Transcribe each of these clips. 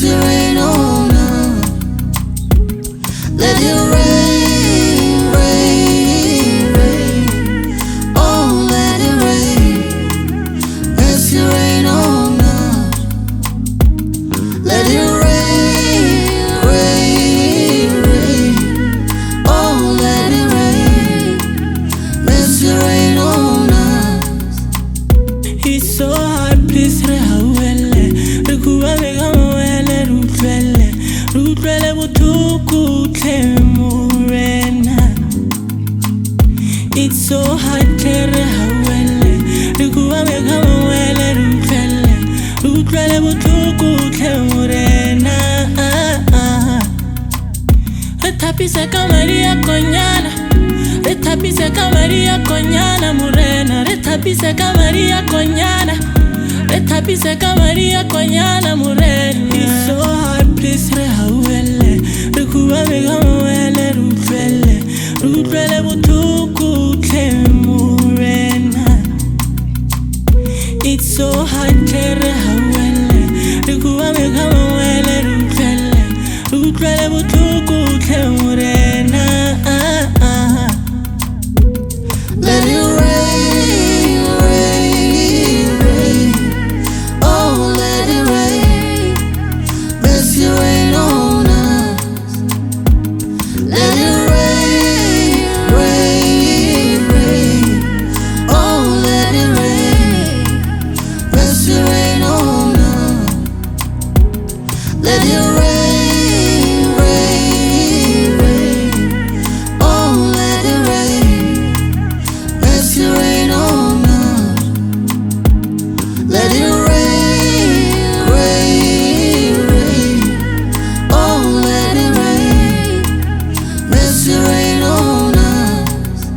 Mercy rain on us. Let it rain, rain, rain. Oh, let it rain. Mercy rain on us. Let it rain, rain, rain. Oh, let it rain. Mercy rain on us. It's so hard, please rehawele. Rikuwa mega mwele rutwele. Rutwele butuku temurena. It's so hard, rehawele. Rikuwa mega mwele rutwele. Rutwele butuku temurena. Retapise kamaria konyana. Retapise kamaria konyana murena. Retapise kamaria konyana. Retapise kamaria konyana murena. It's so hard, please rehawele. Rikuwa mega mwele rutwele. Rutwele butuku temurena. It's so hard, rehawele. Rikuwa mega mwele rutwele. Rutwele butuku temurena. Let it rain, rain, rain. Oh, let it rain. Mercy rain on us. Let it rain, rain, rain. Oh, let it rain. Mercy rain on us. Let it rain, rain, rain. Oh, let it rain. Mercy rain on us. Let it rain, rain, rain. Oh, let it rain. Mercy rain on us.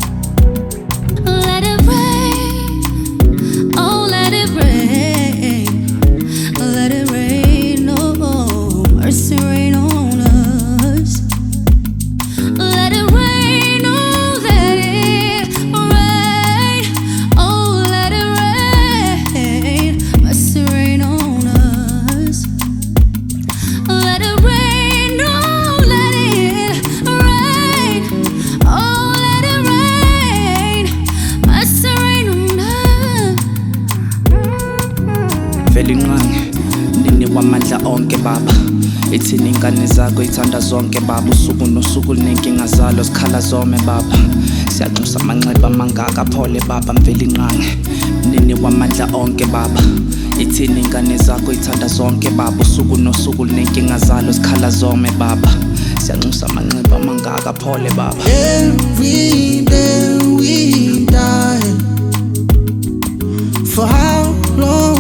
Let it rain, oh let it rain. Let it rain, oh mercy rain on us. Let it rain, oh let it rain. Oh let it rain, mercy rain on us. Let it rain, oh let it rain. Oh let it rain, mercy rain on us. Velinqange nini wamandla onke baba. Ithini ingane zakho ithanda zonke baba. Usuku nosuku nenkinga zalo zikhala zome baba. Siyanxusa amanxeba mangaka phole baba. Mvelinqange nini wamandla onke baba. Ithini ingane zakho ithanda zonke baba. Usuku nosuku nenkinga zalo zikhala zome baba. Siyanxusa amanxeba mangaka phole baba. Every day we die. For how long?